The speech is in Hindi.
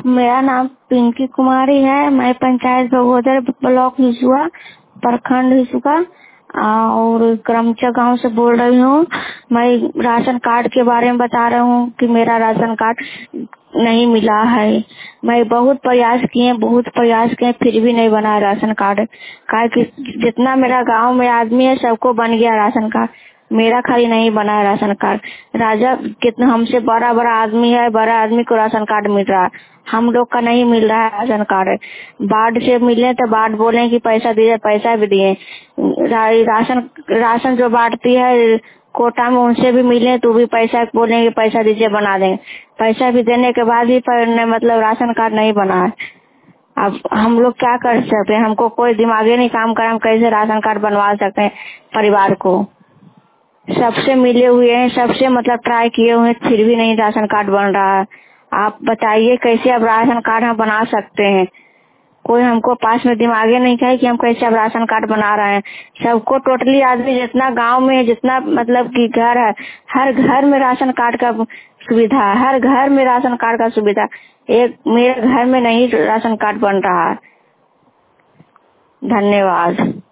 मेरा नाम पिंकी कुमारी है। मैं पंचायत भगोदर ब्लॉक हिसुआ प्रखंड हिसुआ और क्रमचा गांव से बोल रही हूँ। मैं राशन कार्ड के बारे में बता रही हूँ कि मेरा राशन कार्ड नहीं मिला है। मैं बहुत प्रयास किए फिर भी नहीं बना राशन कार्ड। काहे कि जितना मेरा गांव में आदमी है सबको बन गया राशन कार्ड, मेरा खाली नहीं बना है राशन कार्ड। राजा कितना हमसे बड़ा बड़ा आदमी है, बड़ा आदमी को राशन कार्ड मिल रहा है, हम लोग का नहीं मिल रहा है राशन कार्ड। बाढ़ से मिले तो बाढ़ बोले कि पैसा दीजिए, पैसा भी दिए। राशन जो बांटती है कोटा में उनसे भी मिले तो भी पैसा बोले कि पैसा दीजिए बना देंगे। पैसा भी देने के बाद भी मतलब राशन कार्ड नहीं बना है। अब हम लोग क्या कर सकते हैं? हमको कोई दिमागी नहीं काम कर, हम कैसे राशन कार्ड बनवा सकते हैं? परिवार को सबसे मिले हुए हैं, सबसे मतलब ट्राई किए हुए हैं, फिर भी नहीं राशन कार्ड बन रहा है। आप बताइए कैसे अब राशन कार्ड हम बना सकते हैं? कोई हमको पास में दिमागे नहीं है कि हम कैसे अब राशन कार्ड बना रहे हैं। सबको टोटली आदमी जितना गांव में जितना मतलब कि घर है, हर घर में राशन कार्ड का सुविधा है, हर घर में राशन कार्ड का सुविधा। एक मेरे घर में नहीं राशन कार्ड बन रहा है। धन्यवाद।